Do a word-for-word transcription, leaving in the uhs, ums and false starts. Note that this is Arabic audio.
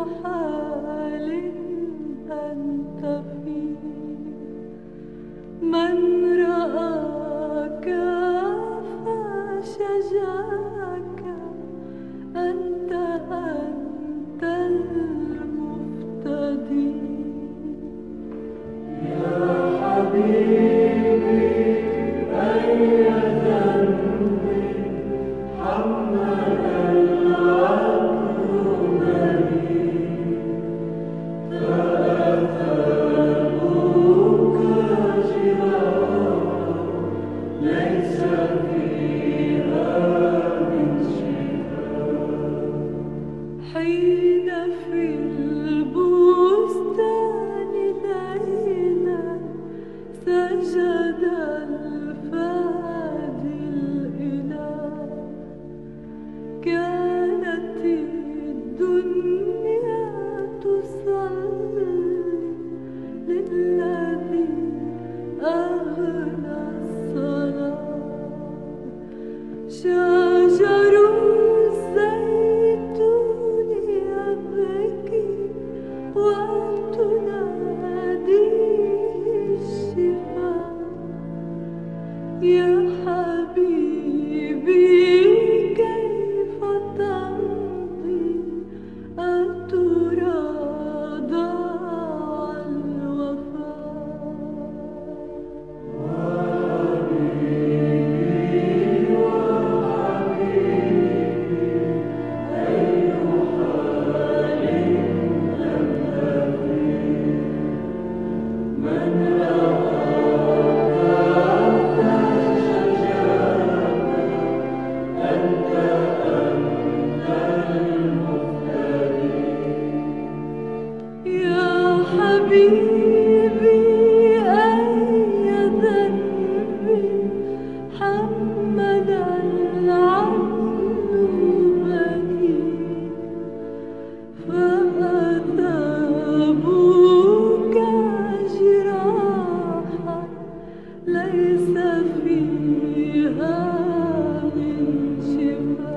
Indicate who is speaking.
Speaker 1: حال أنت فيه. من رآك فشجاك، أنت أنت المفتدي. يا حبيبي أي ذنب حمل العبد بريء، فآثامك جراح ليس فيها من شفاء. حين في البستان ليلا سجد الفادي الإله، كانت الدنيا تصلي للذي أغنى الصلاة. شجر الزيتون يبكي وتناديه الشفاء. يا حبيبي كيف تمضي أترى ضاع الوفاء. وحبيبي وحبيبي أي حال لم أفي. من رآك فشجاك، أنت أنت المفتدي. يا حبيبي أي ذنب حمل العبد بريء، فآثامك جراحا ليس فيها من شفاء.